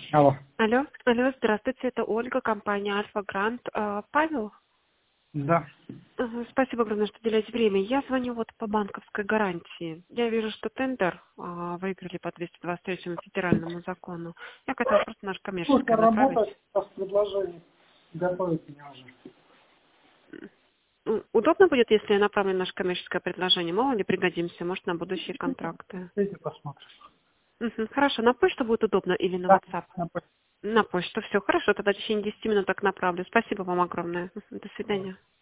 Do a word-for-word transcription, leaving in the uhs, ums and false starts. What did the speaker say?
Алло. Алло, алло, здравствуйте, это Ольга, компания Альфа Грант. А, Павел? Да. Ага, спасибо огромное, что уделяете время. Я звоню вот по банковской гарантии. Я вижу, что тендер а, выиграли по двести двадцать третьему федеральному закону. Я хотела просто наш коммерческий Слушай, направить. работать, сейчас предложение готовить мне уже. М, Удобно будет, если я направлю наше коммерческое предложение? Мало ли пригодимся, может, на будущие контракты. Эти посмотришь. Мгм, хорошо, на почту будет удобно или на Да. WhatsApp? На На почту, все, хорошо, тогда в течение десяти минут так направлю. Спасибо вам огромное. Мгм, до почту. свидания.